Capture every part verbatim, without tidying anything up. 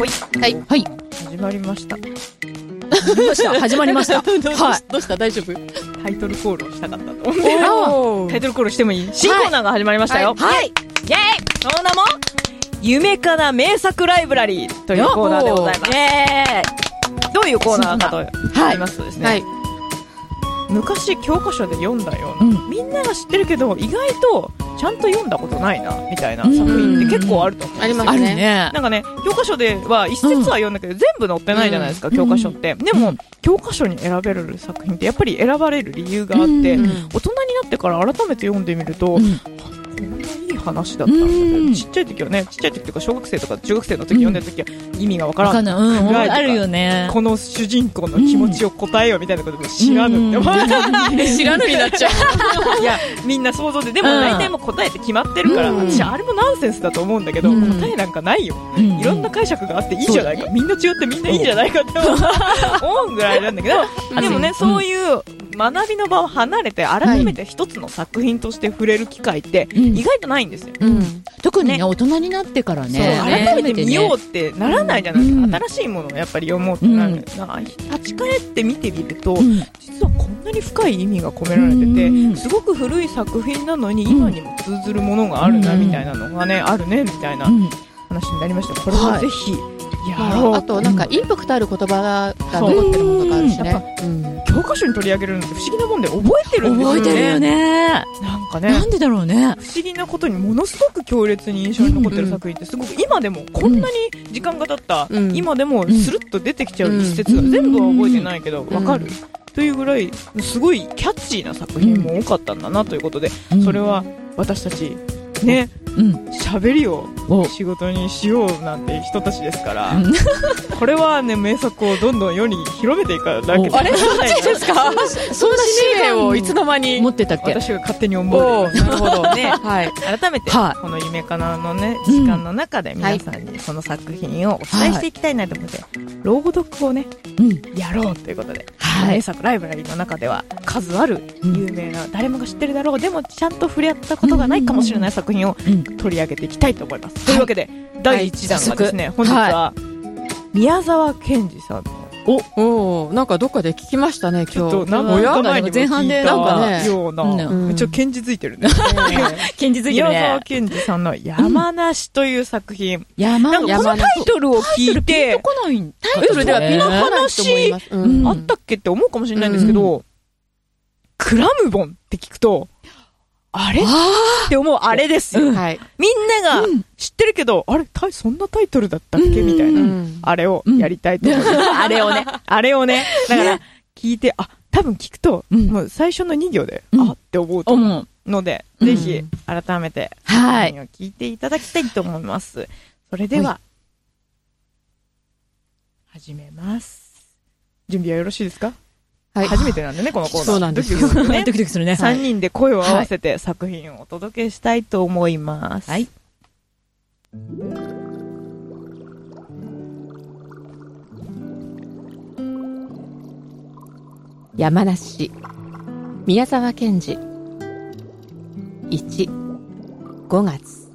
ほい。 はい。はい。 始まりました。 始まりました。始まりました。 はい。どうした大丈夫？ タイトルコールをしたかったと思って。タイトルコールしてもいい？新コーナーが始まりましたよ。 はい。イェーイ。その名も、夢かな名作ライブラリーというコーナーでございます。イェーイ。どういうコーナーかと言いますとですね。はい。昔教科書で読んだような、うん、みんなが知ってるけど意外とちゃんと読んだことないなみたいな作品って結構あると思うんですよ。 ありますね。 なんかね、教科書では一節は読んだけど、うん、全部載ってないじゃないですか、うん、教科書って。でも、うん、教科書に選べる作品ってやっぱり選ばれる理由があって、うん、大人になってから改めて読んでみると、うん、こんないい話だったんだけど、うん、ちっちゃい時はね、ちっちゃい時とか小学生とか中学生の時読んでる時は意味がわからん、 うん、あるよね。 この主人公の気持ちを答えようみたいなことも知らぬって、うん、 知らぬになっちゃう。いや、みんな想像で、でも大体もう答えって決まってるから、うん、私あれもナンセンスだと思うんだけど、うん、答えなんかないよ、うん、いろんな解釈があっていいじゃないか、みんな違ってみんないいじゃないかって思うぐらいなんだけど、でもね、そういう学びの場を離れて改めて一つの作品として触れる機会って意外とないんですよ、 うんうん、特に、ね、大人になってからね、 改めて見ようってならないじゃないですか、うん、新しいものをやっぱり読もうってなる、うん、なんか立ち返って見てみると、うん、実はこんなに深い意味が込められてて、うん、すごく古い作品なのに今にも通ずるものがあるなみたいなのがね、あるねみたいな話になりました。これはぜひ、はい、やろう。 あとなんかインパクトある言葉が残ってるものとかあるしね、うん、 教科書に取り上げるのって不思議なもんで覚えてるんですよね。 覚えてるよね。 なんかね、 なんでだろうね。 不思議なことにものすごく強烈に印象に残ってる作品ってすごく今でもこんなに時間が経った、うん、今でもスルッと出てきちゃう一節が全部は覚えてないけどわかる、というぐらいすごいキャッチーな作品も多かったんだなということで、それは私たちね、喋、うん、りを仕事にしようなんて人たちですから、これはね、名作をどんどん世に広めていかなきゃいけない。 あれ、そっちですか？そんな使命をいつの間に持ってたっけ？ 私が勝手に思う。なるほどね。はい。改めて、この夢かなのね、時間の中で皆さんにその作品をお伝えしていきたいなと思って、朗読をね、やろうということで、名作ライブラリーの中では数ある有名な、誰もが知ってるだろう、でもちゃんと触れ合ったことがないかもしれない作品を取り上げていきたいと思います。というわけで、だいいちだんがですね、本日は宮沢賢治さんの、 おお、なんかどっかで聞きましたね、今日。ちょっと何分か前にも聞いたような、めっちゃ賢治づいてるね。 賢治づいてるね。 宮沢賢治さんの山梨という作品。 山梨。なんかこのタイトルを聞いて、タイトルではこの話あったっけって思うかもしれないんですけど、クラムボンって聞くと、あれって思うあれですよ、うん、はい、みんなが知ってるけど、うん、あれそんなタイトルだったっけみたいな、うん、あれをやりたいと思います、うん、あれをねあれをねだから聞いて、あ、多分聞くと、うん、もう最初のに行で、うん、あって思うと思うので、うん、ぜひ改めて作品を聞いていただきたいと思います、はい、それでは、はい、始めます。準備はよろしいですか？はい、初めてなんでね、このコーナー。 そうなんですよ。 ドキドキするね。 ドキドキするね。 さんにんで声を合わせて作品をお届けしたいと思います。はい。 山梨、宮沢賢治。いち、ごがつ。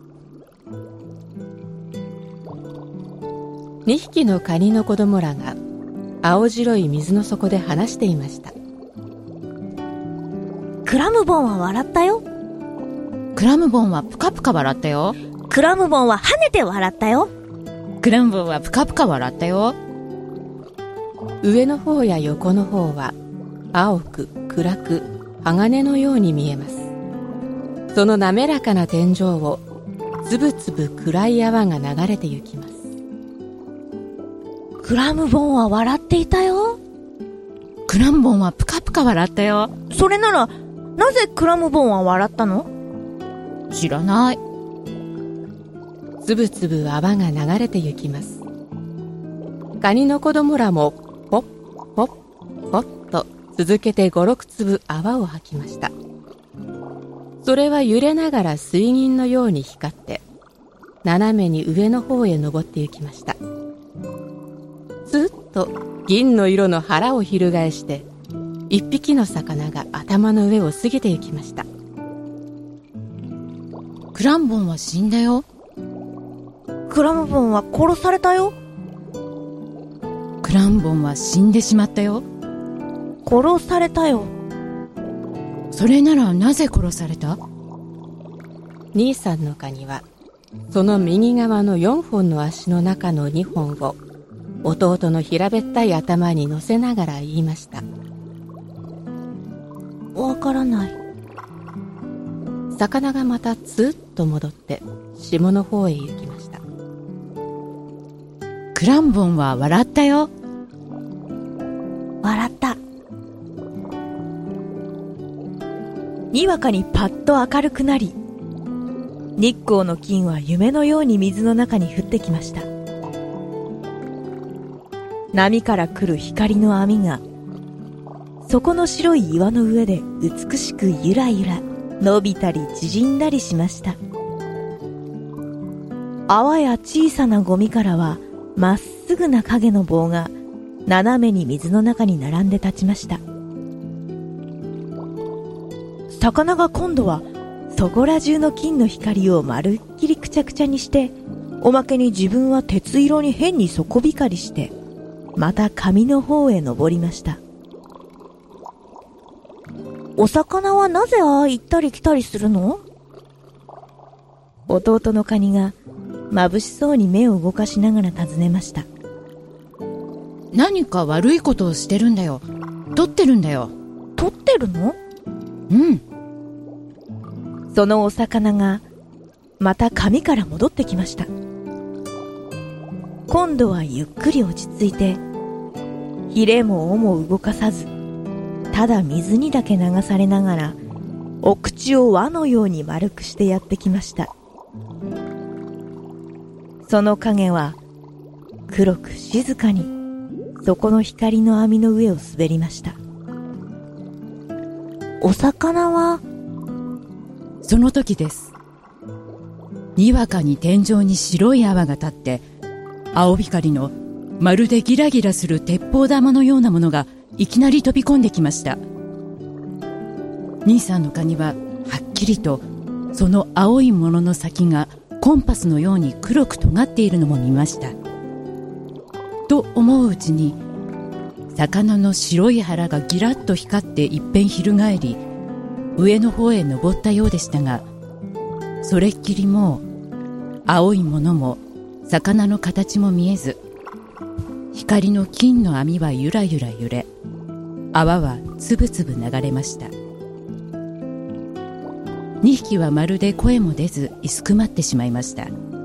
にひきのカニの子供らが青白い水の底で話していました。 クラムボンは笑ったよ。 クラムボンはプカプカ笑ったよ。 クラムボンは跳ねて笑ったよ。 クラムボンはプカプカ笑ったよ。 上の方や横の方は青く暗く鋼のように見えます。その滑らかな天井をつぶつぶ暗い泡が流れて行きます。 クラムボンは笑っていたよ。 クラムボンはプカプカ笑ったよ。 それならなぜクラムボンは笑ったの？ 知らない。 つぶつぶ泡が流れて行きます。カニの子供らもポッポッポッと続けてごろくつぶ泡を吐きました。それは揺れながら水銀のように光って斜めに上の方へ登って行きました。ずっと銀の色の腹を翻して一匹の魚が頭の上を過ぎて行きました。 クラムボンは死んだよ。 クラムボンは殺されたよ。 クラムボンは死んでしまったよ。 殺されたよ。 それならなぜ殺された？ 兄さんのカニはその右側のよんほんの足の中のにほんを弟の平べったい頭に乗せながら言いました。 わからない。 魚がまたツーッと戻って下の方へ行きました。 クラムボンは笑ったよ。 笑った。 にわかにパッと明るくなり、日光の金は夢のように水の中に降ってきました。波から来る光の網がそこの白い岩の上で美しくゆらゆら伸びたり縮んだりしました。泡や小さなゴミからはまっすぐな影の棒が斜めに水の中に並んで立ちました。魚が今度はそこら中の金の光をまるっきりくちゃくちゃにして、おまけに自分は鉄色に変に底光りして、また紙の方へ登りました。 お魚はなぜああ行ったり来たりするの？ 弟のカニが眩しそうに目を動かしながら尋ねました。 何か悪いことをしてるんだよ。取ってるんだよ。 取ってるの？ うん。 そのお魚がまた紙から戻ってきました。今度はゆっくり落ち着いて、ヒレも尾も動かさず、ただ水にだけ流されながらお口を輪のように丸くしてやってきました。その影は黒く静かにそこの光の網の上を滑りました。 お魚は？ その時です。にわかに天井に白い泡が立って、青光のまるでギラギラする鉄砲玉のようなものがいきなり飛び込んできました。兄さんのカニははっきりとその青いものの先がコンパスのように黒く尖っているのも見ました。と思ううちに魚の白い腹がギラッと光って一遍翻り、上の方へ登ったようでしたが、それっきりもう青いものも魚の形も見えず、光の金の網はゆらゆら揺れ、泡はつぶつぶ流れました。にひきはまるで声も出ず居すくまってしまいました。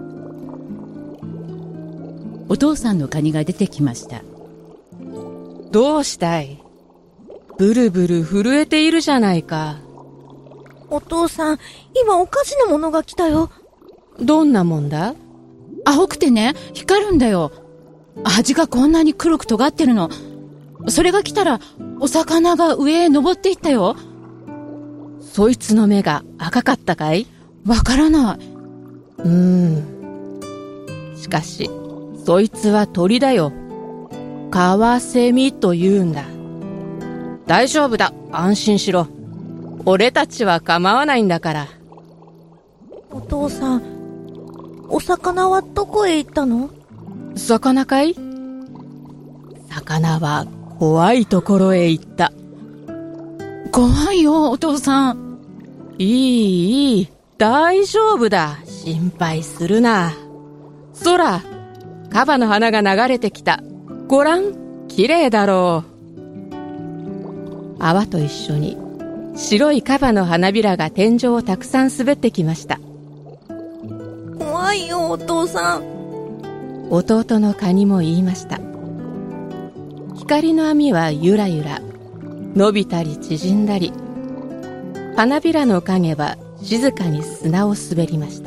お父さんのカニが出てきました。 どうしたい？ブルブル震えているじゃないか。 お父さん、今おかしなものが来たよ。 どんなもんだ？ 青くてね、光るんだよ。味がこんなに黒く尖ってるの。それが来たらお魚が上へ登っていったよ。 そいつの目が赤かったかい？ わからない。 うーん。しかしそいつは鳥だよ。カワセミと言うんだ。大丈夫だ、安心しろ。俺たちは構わないんだから。 お父さん、お魚はどこへ行ったの？ 魚かい？魚は怖いところへ行った。 怖いよ、お父さん。 いいいい、大丈夫だ、心配するな。空、カバの花が流れてきた。ごらん、綺麗だろう。泡と一緒に白いカバの花びらが天井をたくさん滑ってきました。 怖いよ、お父さん。 弟のカニも言いました。光の網はゆらゆら伸びたり縮んだり、花びらの影は静かに砂を滑りました。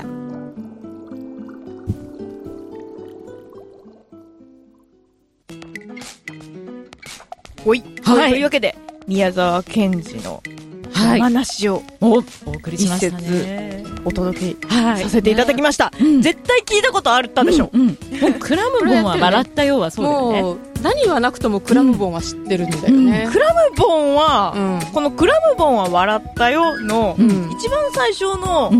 ほい、はい、というわけで宮沢賢治の山梨をお送りしましたね。お届けさせていただきました、はいねうん、絶対聞いたことあったでしょ、うんうん、もうクラムボンは笑ったようはそうだよね。もう何はなくともクラムボンは知ってるんだよね、 うん、クラムボンは、うん、このクラムボンは笑ったよの、うん、一番最初の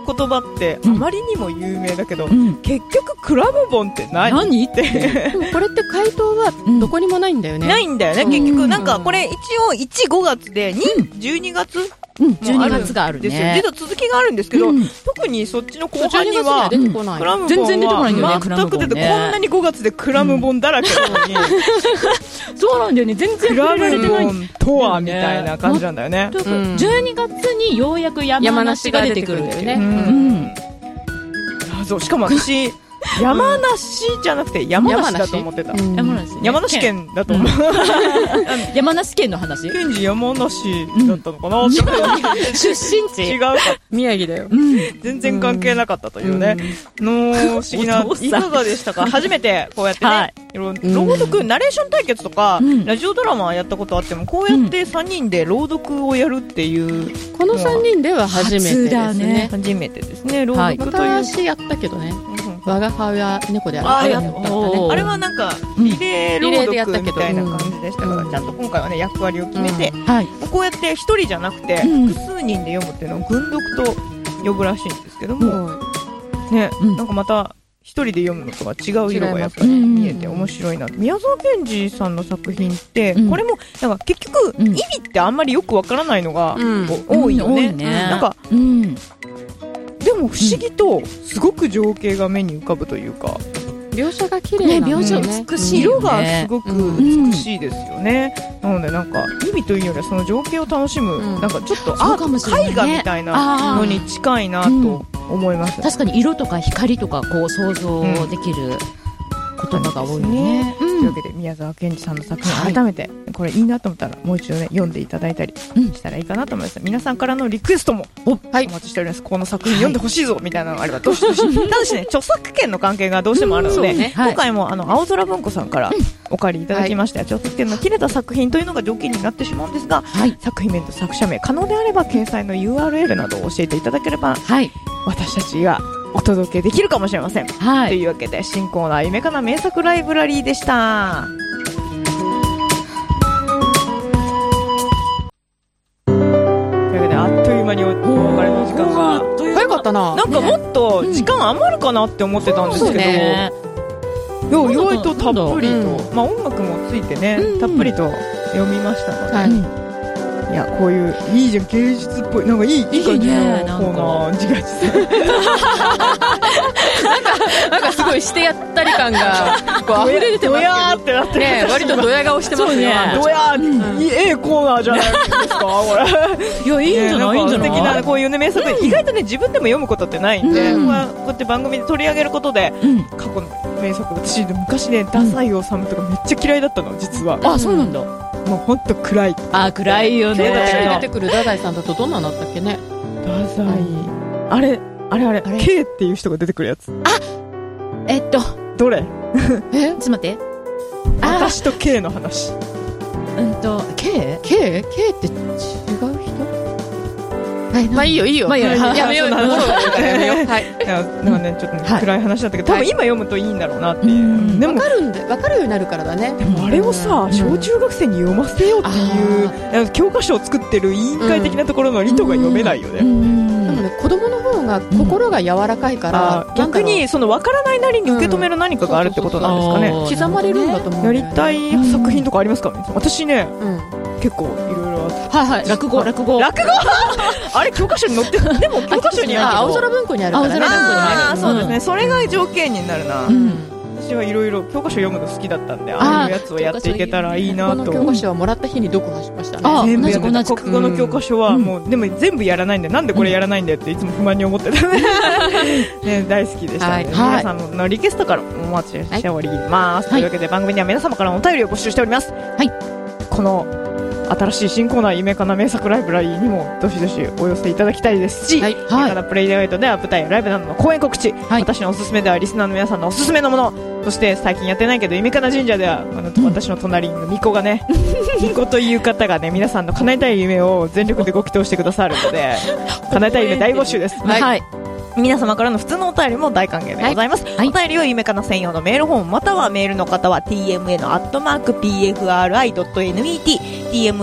言葉ってあまりにも有名だけど、 うん、 結局クラムボンって何何ってでもこれって回答はどこにもないんだよね。 ないんだよね、結局。なんかこれ一応いち、ごがつでに、じゅうにがつうん、じゅうにがつがあるね。 ですよ。実は続きがあるんですけど、 うん、 特にそっちの後半には、 出てこない。 クラムボンは全然出てこないんだよね、 全く出て、こんなにごがつでクラムボンだらけなのに、 うん、そうなんだよね、全然クラムボンとはみたいな感じなんだよね。 うん、じゅうにがつにようやく山梨が出てくるんだよね。うん。 うん、そう、しかも私、山梨じゃなくて山梨だと思ってた。 山梨、ね、 山梨県だと思う。 山梨県の話。 県事山梨だったのかな、うん、出身地違うか。 宮城だよ。 うん、 全然関係なかったというね。うん、の不思議な、いかがでしたか？初めてこうやってね、はい、朗読、ナレーション対決とか、うん、ラジオドラマやったことあっても、こうやってさんにんで朗読をやるっていう。 このさんにんでは初めてですね。 初めてですね、朗読という。 昔やったけどね。我が母親猫である。 あ, やったね、あれはなんかリレー朗読みたいな感じでしたから、うん、ちゃんと今回はね役割を決めて、うんはい、こうやって一人じゃなくて、うん、複数人で読むっていうのを群読と呼ぶらしいんですけども、うん、ね、うん、なんかまた一人で読むのとは違う色がやっぱり見えて面白いなって。宮沢賢治さんの作品って、うん、これもなんか結局、うん、意味ってあんまりよくわからないのが、うん、多いよね、うん、なんか、うんでも不思議とすごく情景が目に浮かぶというか、 描写が綺麗な、ね、 描写美しいよね、 色がすごく美しいですよね、うん、なのでなんか意味というよりはその情景を楽しむ、うん、なんかちょっとアート、ね、絵画みたいなのに近いなと思います、 うん、確かに色とか光とかこう想像できる、うん言葉が多いね、 うん、というわけで宮沢賢治さんの作品改めてこれいいなと思ったらもう一度ね読んでいただいたりしたらいいかなと思います、うん、皆さんからのリクエストもお、はい、お待ちしております。この作品読んでほしいぞみたいなのがあればどうしどしただしね著作権の関係がどうしてもあるので、うんねはい、今回もあの青空文庫さんからお借りいただきまして、はい、著作権の切れた作品というのが条件になってしまうんですが、はい、作品名と作者名可能であれば掲載の ユーアールエル などを教えていただければ、はい、私たちがお届けできるかもしれません、はい、というわけで新コーナー夢かな名作ライブラリーでした。というわけであっという間にお別れの時間が早かったな。 なんかもっと時間余るかなって思ってたんですけど、ね、意外とたっぷりと、うんまあ、音楽もついてね、うん、たっぷりと読みましたので、はいいやこういういいじゃん芸術っぽいなんかいいいい感じのコーナー自画自賛なんかなんかすごいしてやったり感がこう溢れ出てますけどドヤーってなってね割とドヤ顔してますね。 ドヤーいいええコーナーじゃないですかこれいやいいんじゃないいいんじゃない素敵なこういうね名作意外とね自分でも読むことってないんでこうやって番組で取り上げることで過去の名作私昔ね太宰治とかめっちゃ嫌いだったの実は。 あそうなんだ。 もうほんと暗い。 あ暗いよね。 出てくる太宰さんだとどんなのだったっけね。 太宰あれあれあれ K っていう人が出てくるやつ。 あえっとどれえちょっと待って私と K の話。 うんと K? K? K って違う人まあいいよいいよ。 まあいいよ。 やめよう。やめよう。はい。 いやなんかねちょっとね暗い話だったけど多分今読むといいんだろうなっていう。 でもわかるんでわかるようになるからだね。 でもあれをさ小中学生に読ませようっていう教科書を作ってる委員会的なところの意図が読めないよね。でもね子供の方が心が柔らかいから逆にそのわからないなりに受け止める何かがあるってことなんですかね。 刻まれるんだと思う。 やりたい作品とかありますか。私ね結構いろいろあって。 はいはい落語落語落語あれ教科書に載ってる。でも教科書にあ青空文庫にあるからね。 ああそうですね。それが条件になるな。私はいろいろ教科書読むの好きだったんでああいうやつをやっていけたらいいなと。 この教科書はもらった日に読破しましたね。 全部やってた。国語の教科書はもうでも全部やらないんでなんでこれやらないんだよっていつも不満に思ってたね大好きでしたので皆さんのリクエストからお待ちしておりますというわけで番組では皆様からのお便りを募集しております。はいこの新しい新コーナー夢かな名作ライブラリーにもどしどしお寄せいただきたいですし、はい、夢かなプレイデイトでは舞台ライブなどの公演告知、はい、私のおすすめではリスナーの皆さんのおすすめのものそして最近やってないけど夢かな神社ではあの、うん、私の隣の巫女がね巫女という方がね皆さんの叶えたい夢を全力でご祈祷してくださるので叶えたい夢大募集です、はいはい皆様からの普通のお便りも大歓迎でございます、はいはい、お便りは夢かな専用のメールフォームまたはメールの方は ティーエムエヌ アットマーク ピーエフアールアイ ドット ネット ティーエムエヌ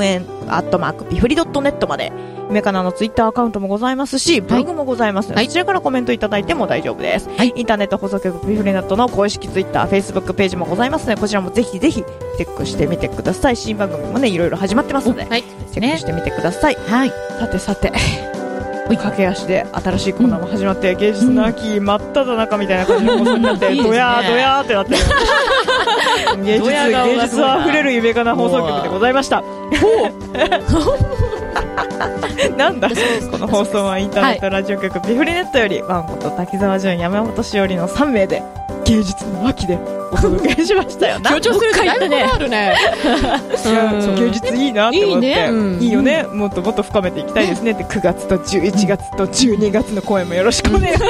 アットマークピフリドットネットまで、夢かなのツイッターアカウントもございますし、ブログもございますので、はい、そちらからコメントいただいても大丈夫です。はい、インターネット放送局ピフリネットの公式ツイッター、フェイスブックページもございますので、こちらもぜひぜひチェックしてみてください。新番組もね、いろいろ始まってますので、はい、チェックしてみてください。はい。さてさて、駆け足で新しいコーナーも始まって、うん、芸術の秋真っ只中みたいな感じの放送になって、ドヤードヤーってなってる。芸術、芸術あふれる夢かな放送局でございました。なんだこの放送はインターネットラジオ局ピフリネットよりワンコと滝沢潤、山本しおりのさん名で芸術の秋でお届けしましたよ。 強調するとだいぶあるね。 芸術いいなって思って、いいね、うん、いいよね、もっともっと深めていきたいですねって、くがつとじゅういちがつとじゅうにがつの公演もよろしくお願いします。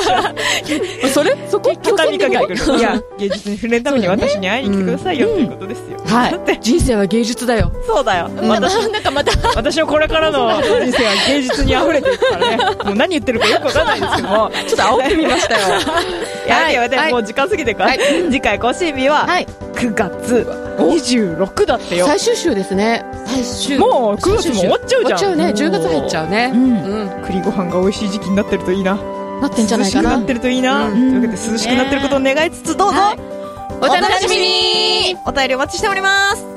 それそこ畳みかけてくる。いや、芸術に触れるために私に会いに来てくださいよっていうことですよ。 はい。人生は芸術だよ。 そうだよ。私なんかまた私のこれからの人生は芸術に溢れていくからね。もう何言ってるかよくわかんないんですけども、 ちょっと煽ってみましたよ。 いやいや、でももう時間過ぎてるから。次回更新日はくがつにじゅうろくだってよ。 最終週ですね。最終。 もうくがつも終わっちゃうじゃん。 終わっちゃうね。じゅうがつ入っちゃうね。うん。 栗ご飯が美味しい時期になってるといいな。 なってんじゃないかな。 涼しくなってるといいな。というわけで涼しくなってることを願いつつ、どうぞお楽しみに。お便りお待ちしております。